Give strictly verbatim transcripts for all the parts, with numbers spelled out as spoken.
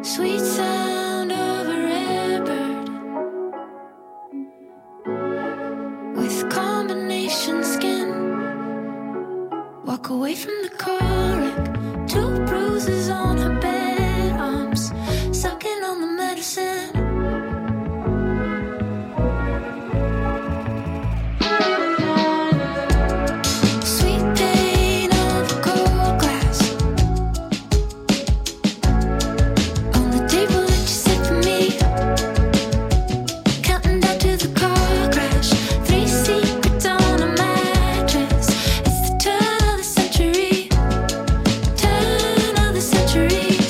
Sweet sound of a rare bird with combination skin. Walk away from the car wreck, two bruises on her bed, arms sucking on the medicine. Turn of the century.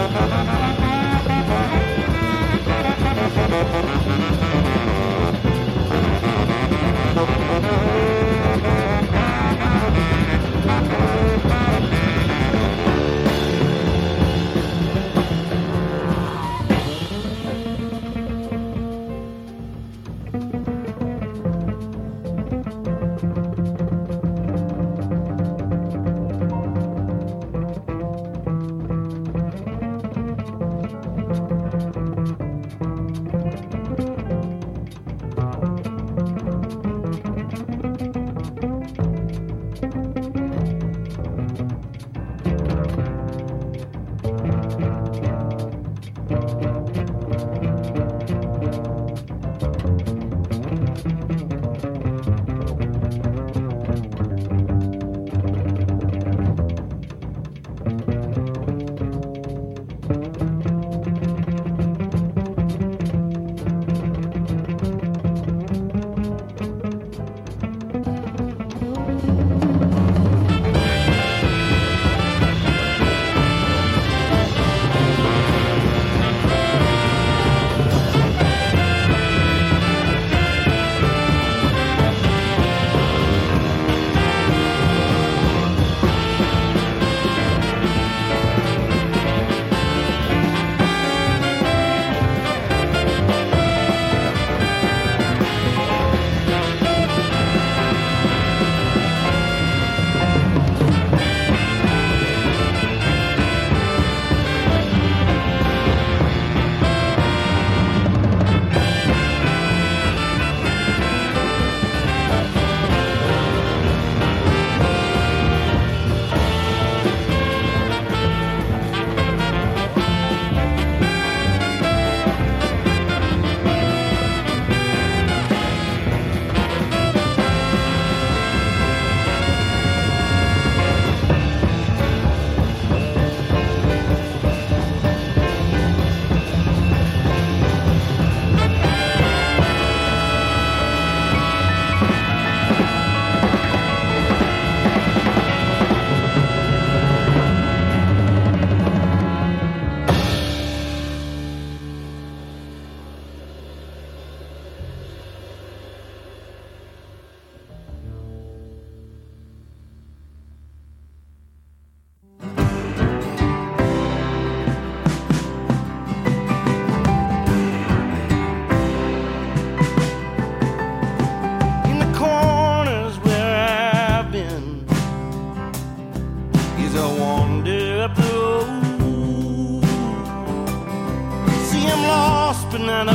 and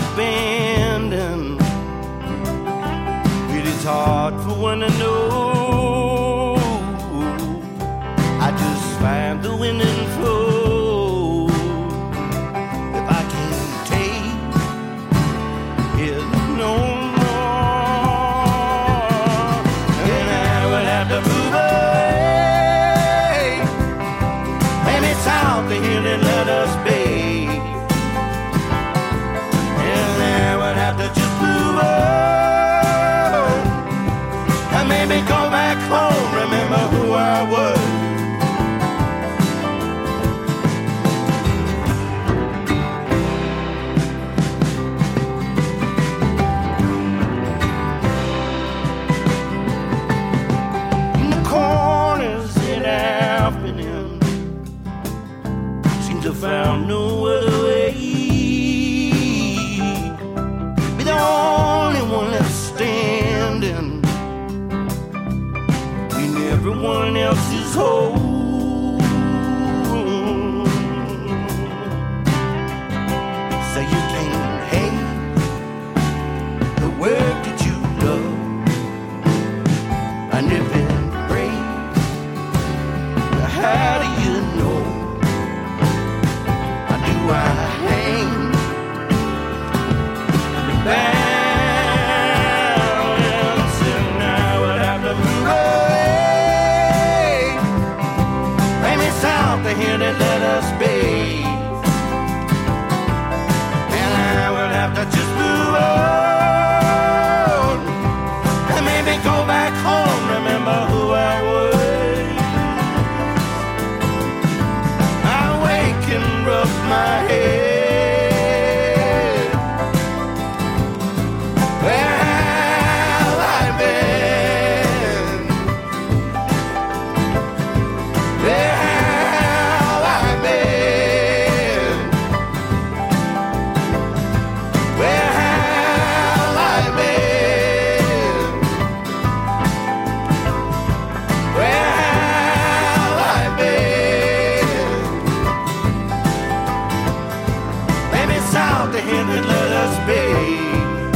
abandoned. It is hard for one to know. I just find the wind and flow. If I can't take it no more, then I would have to move away. Maybe it's out the hill and let us be. Maybe go back home, remember who I was. In the corners that I've been in, seems to have found no other way. Be the only one left standing. Everyone else is home. So you can't hate the work that you love. And if it breaks, how do you know? Or do I hang the balance and I would have to move on? Here to let us be, and I will have to just move on and maybe go back home, remember who I was. I waken rough out the hand and let us be.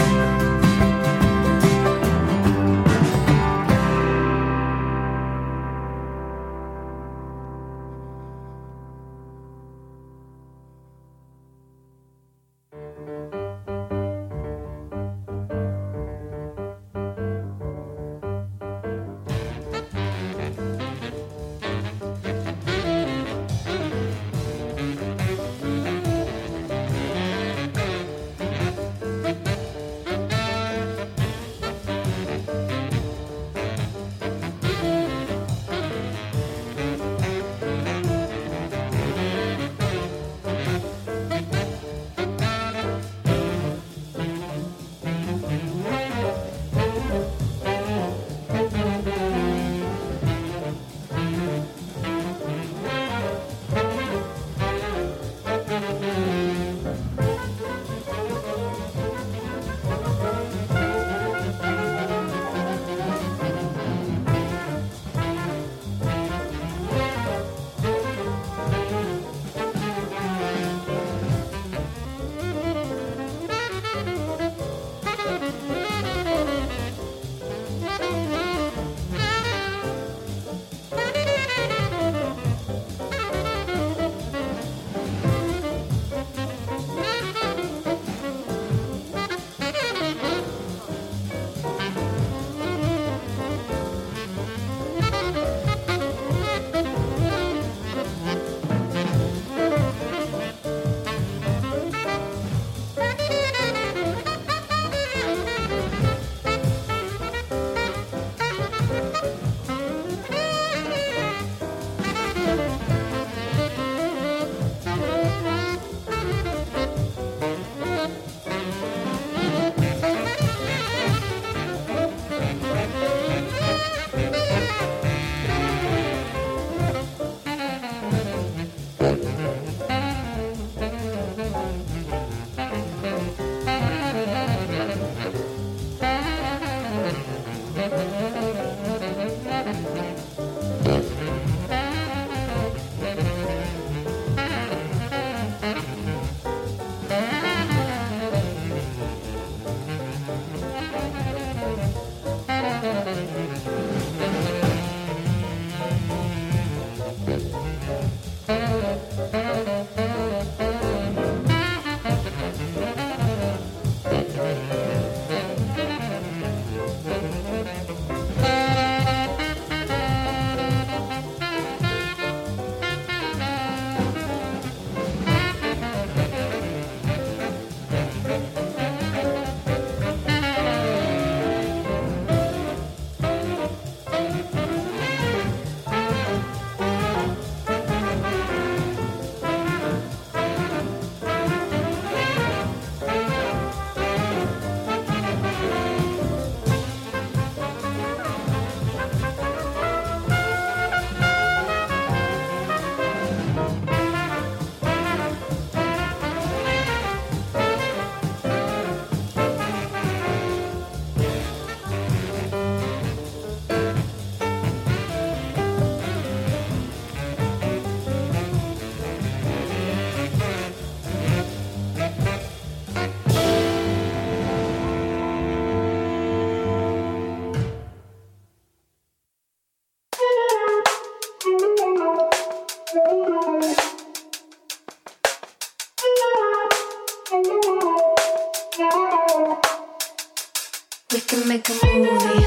Make a movie.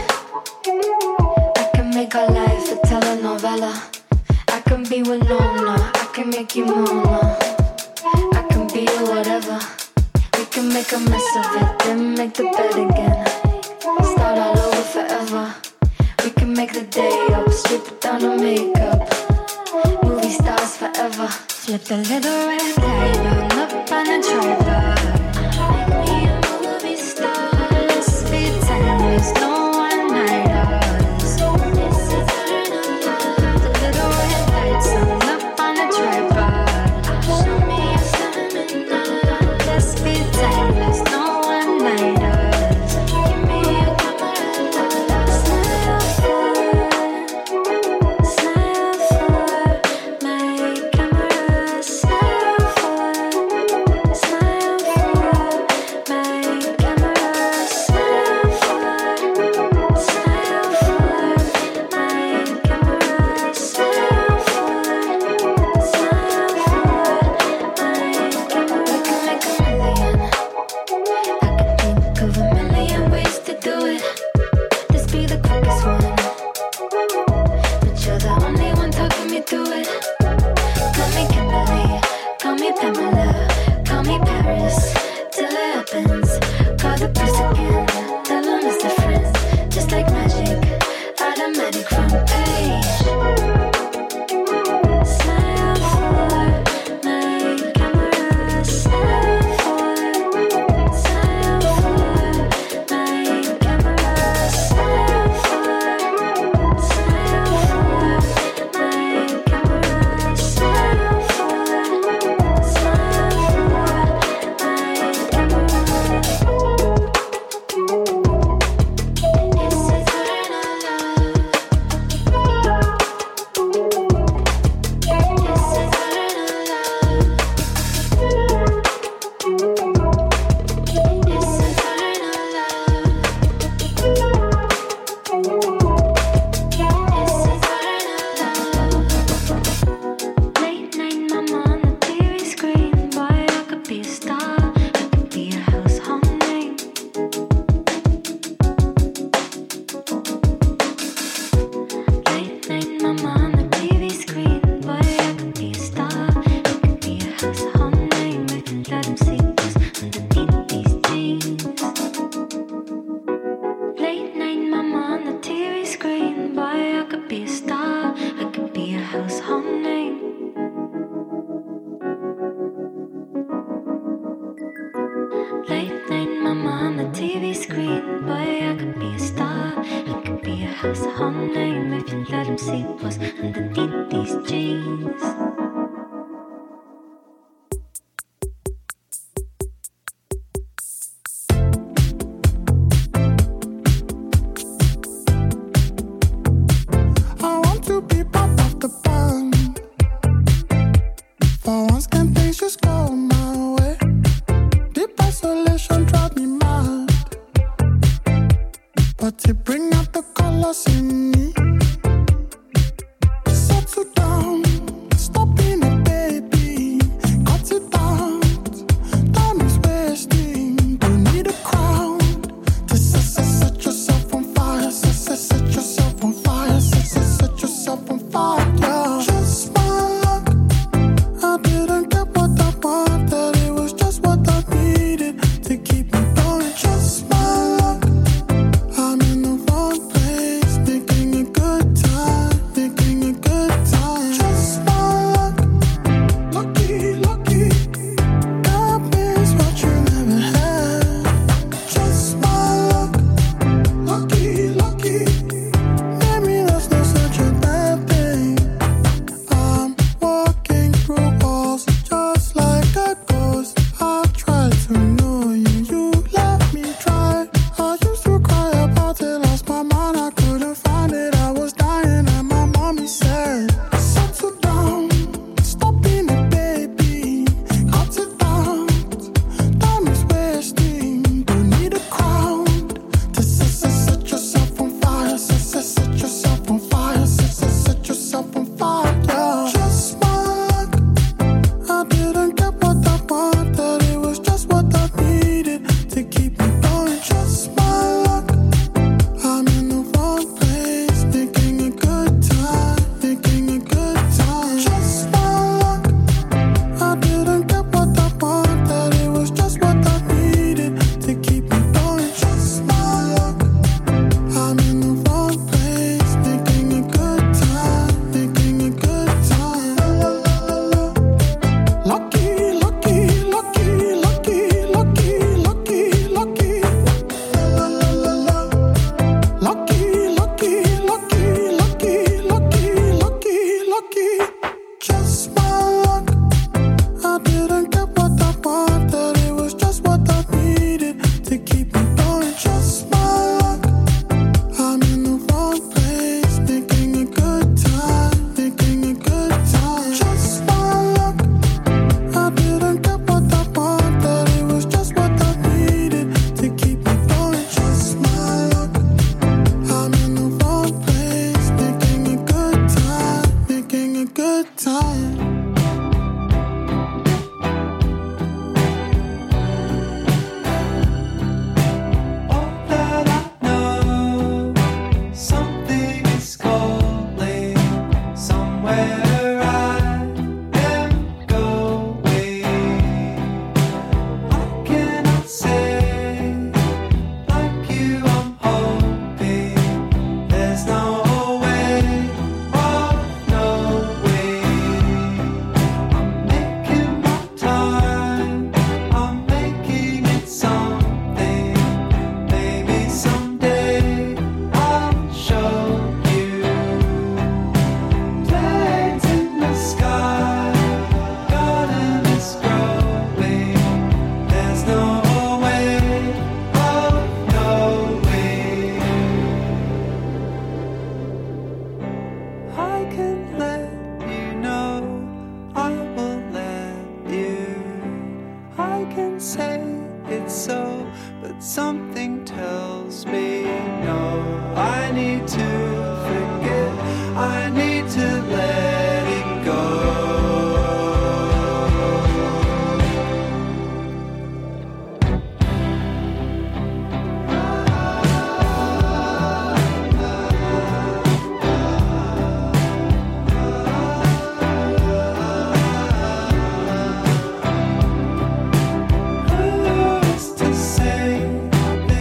I can make our life a telenovela. I can be Winona. I can make you Mona. I can be whatever. We can make a mess of it, then make the bed again. Start all over forever. We can make the day up, strip down our makeup. Movie stars forever. Slip the little red light on up on a tripod. Make me a movie star. There's no one-nighters. This is turn of love. The little red lights on up on a tripod. Show me a stamina. Let's be timeless. No one-nighters. Give me a camera. Smile for, smile for my camera. Smile for, smile for. mama on the T V screen. Boy, I could be a star. I could be a household name if you let him see what's underneath these jeans.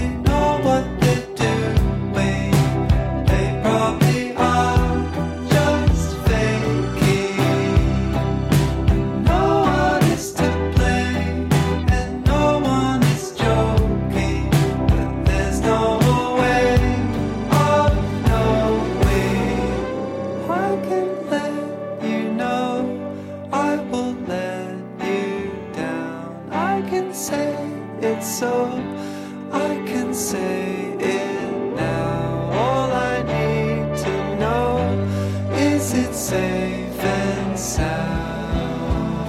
Just say it so I can say it now. All I need to know is it's safe and sound.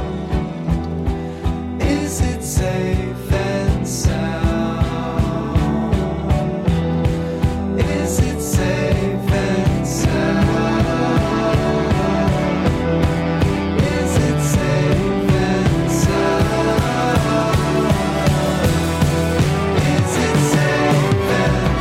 Is it safe and sound? Is it safe and sound? Is it safe and sound? Is it safe and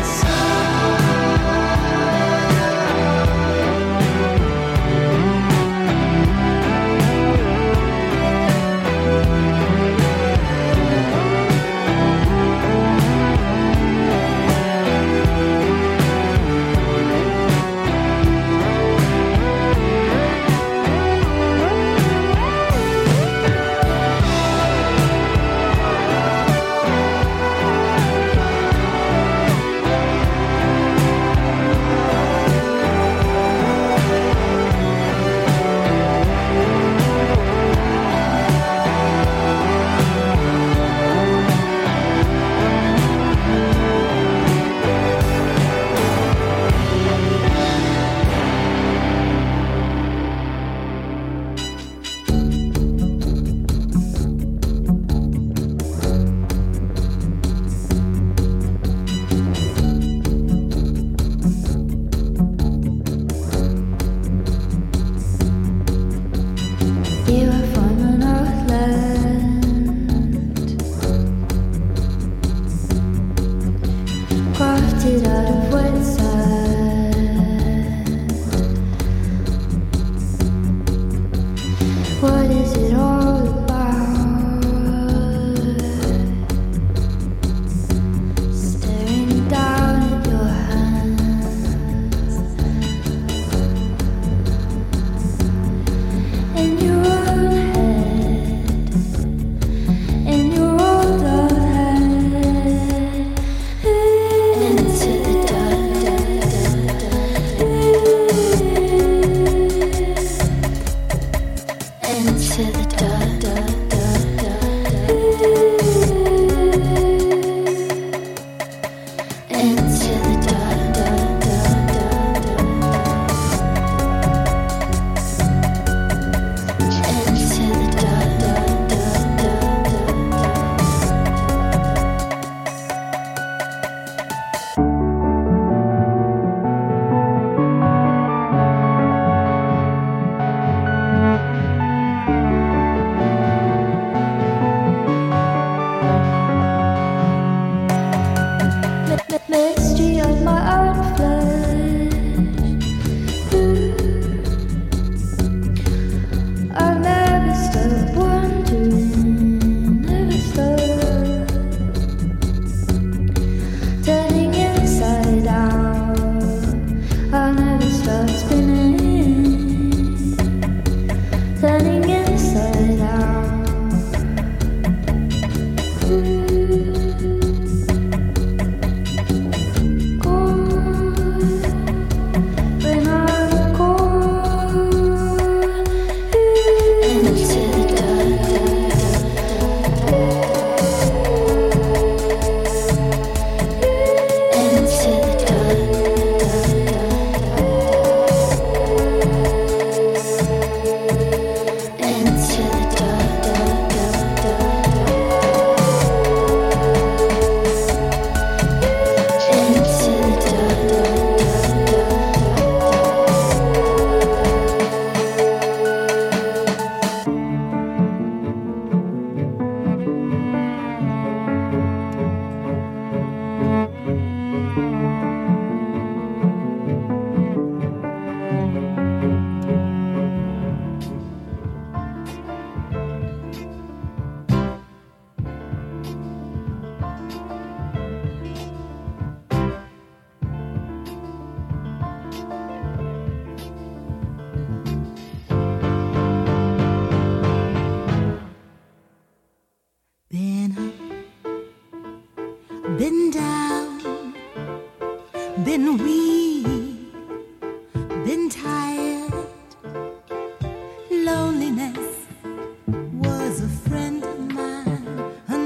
Loneliness was a friend of mine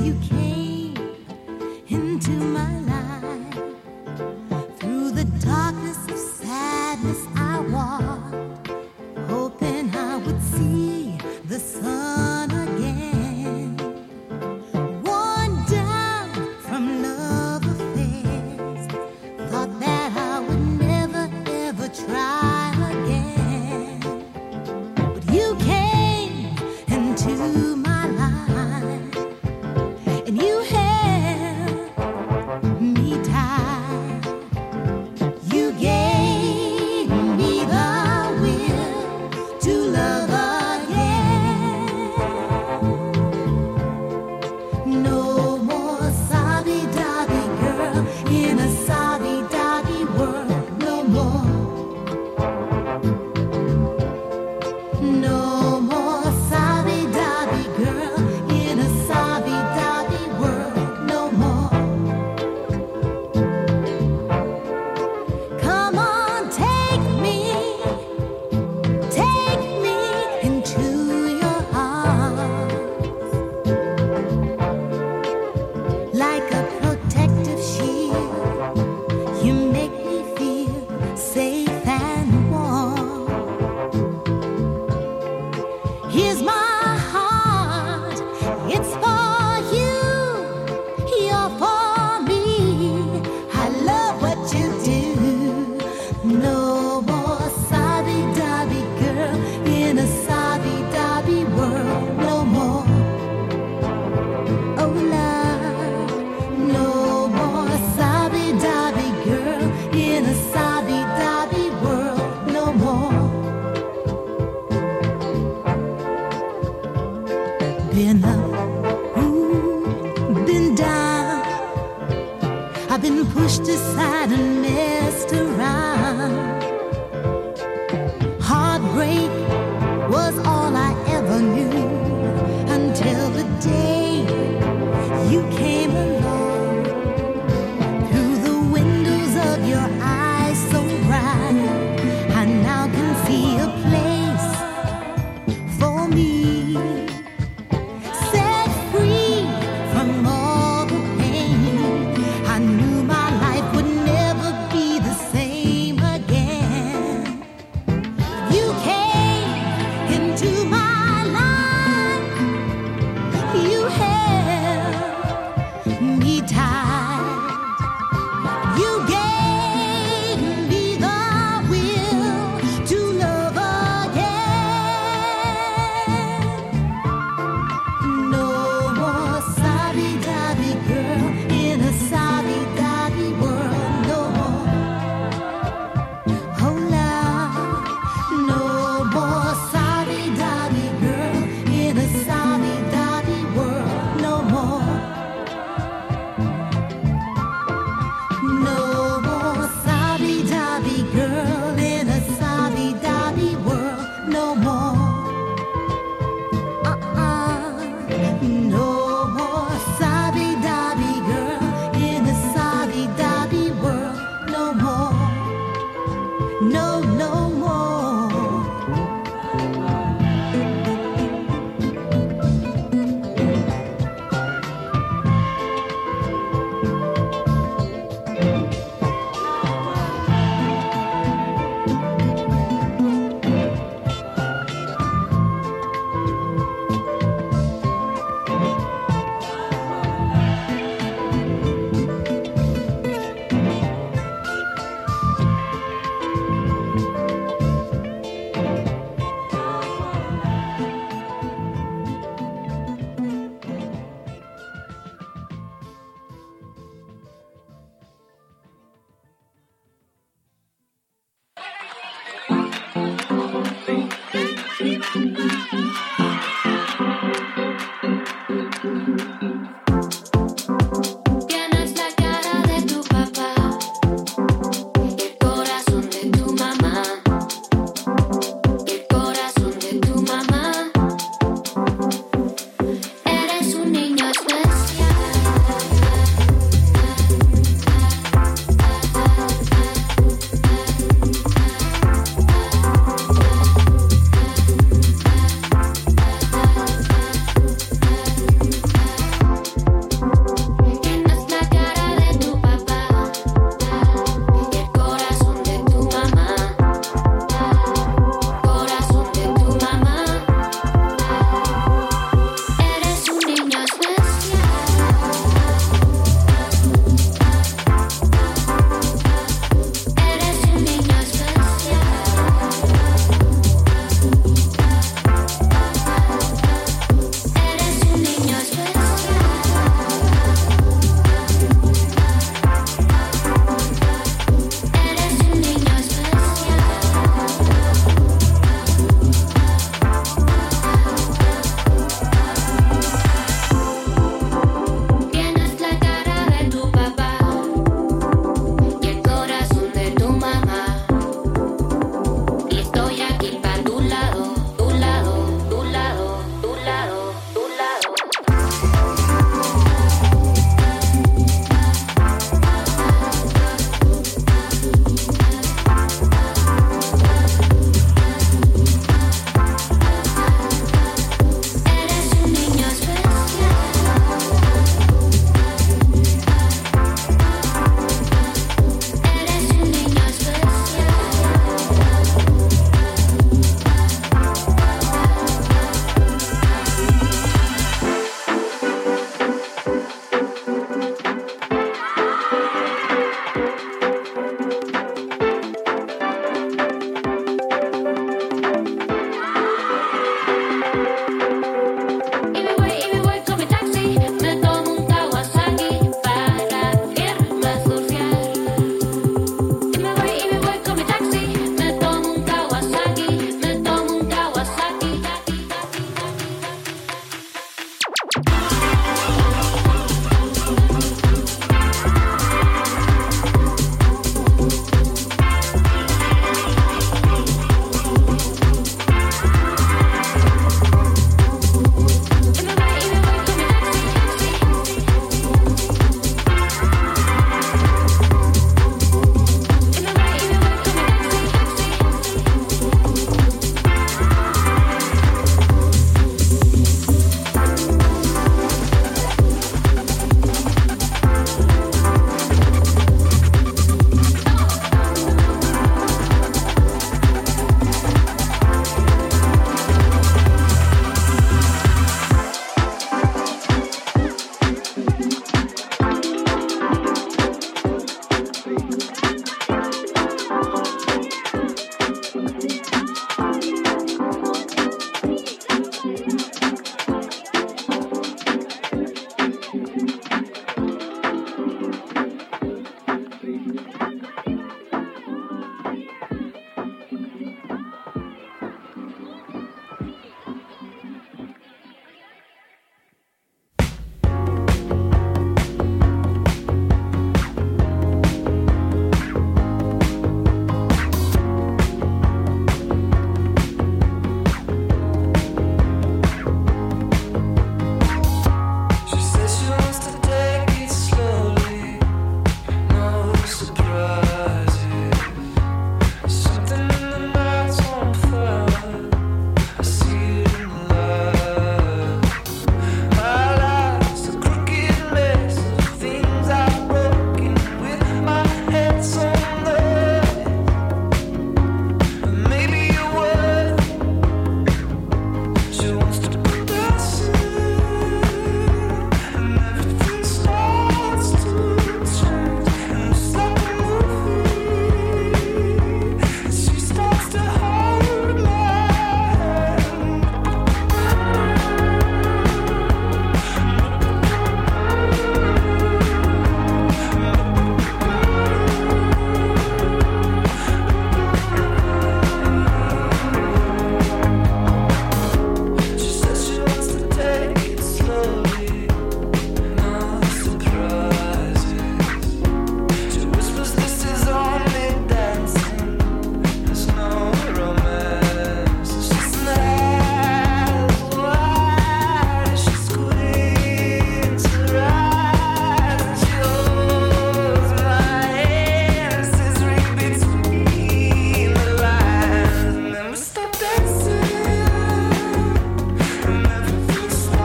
you came into my life. Through the darkness of sadness I walked, hoping I would see the sun again. Worn down from love affairs, thought that I would never ever try again. But you came into my life, and you held me tight. You gave me the will to love again. No more sobby-dobby girl in a sobby-dobby world. No more. No more sobby-dobby girl in a sobby-dobby world. No more. Come on, take me, take me into your arms. Like a protective shield, you make me feel safe and warm. Here's my heart, it's for you, you're for me. I love what you do. No more sobby-dobby girl in a sobby-dobby world. No more. Oh, love. No more sobby-dobby girl in a sobby-dobby world. No more. Been up, ooh, been down. I've been pushed aside and messed around.